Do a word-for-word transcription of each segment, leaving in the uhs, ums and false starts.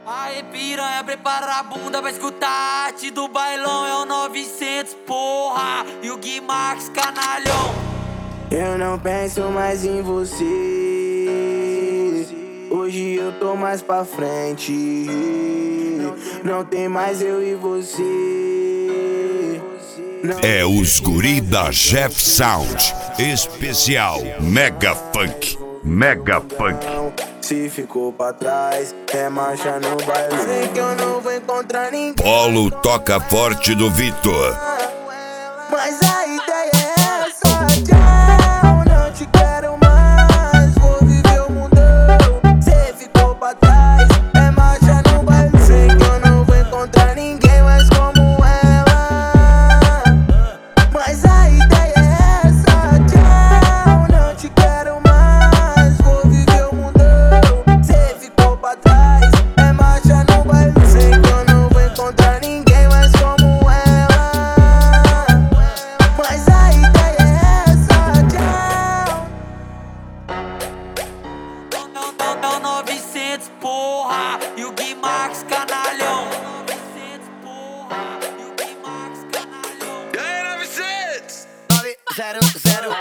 Aê piranha, prepara a bunda pra escutar a arte do bailão. É o novecentos, porra, e o Gui Max, canalhão. Eu não penso mais em você, hoje eu tô mais pra frente. Não tem mais eu e você. Não. É os guri da Jeff Sound, especial Mega Funk, Mega Funk. Se ficou pra trás, é marcha no baile. Sei que eu não vou encontrar ninguém. Polo toca forte do Vitor. Mas a ideia é essa, tchau, não te quero mais. Vou viver o mundão. Cê ficou pra trás, é marcha no baile. Sei que eu não vou encontrar ninguém mais como ela. Mas a ideia é essa, tchau, não te quero mais. Vou viver o mundão. Cê ficou pra trás, é marcha no baile. Sei que eu não vou encontrar ninguém mais como ela. Mas a ideia é essa, tchau. Não, não, não, novecentos, porra, e o Gui Max, canalhão. novecentos, porra, e o Gui Max, canalhão. E aí, novecentos? nove zero zero.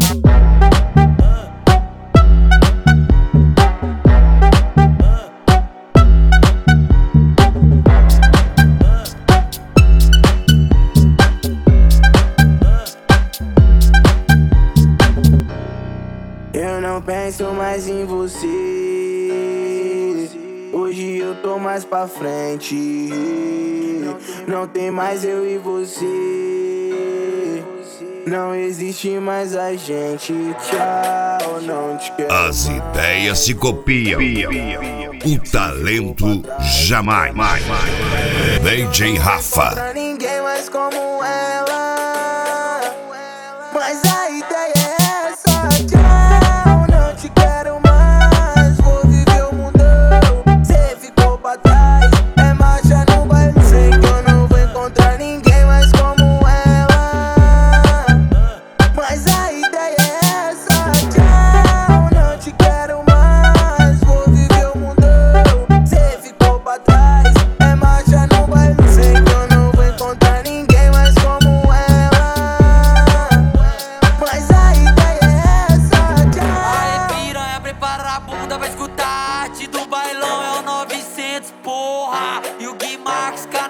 Eu não penso mais em você, hoje eu tô mais pra frente. Não tem mais eu e você, não existe mais a gente. Tchau, não te quero. As ideias se copiam, o talento jamais. D J Rafa. Pra ninguém mais como ela. Mas a ideia é essa, tchau, não te quero mais. Vou viver o mundão. Cê ficou pra trás, é marcha no baile. Sei que eu não vou encontrar ninguém mais como ela. Mas a ideia é essa, tchau, não te quero mais. Vou viver o mundão. Cê ficou pra trás, é marcha no baile. Sei que eu não vou encontrar ninguém mais como ela. Mas a ideia é essa, tchau. Aê piranha, prepara a bunda pra escutar a arte do bailão. É o novecentos, porra, e o Gui Max, canalhão.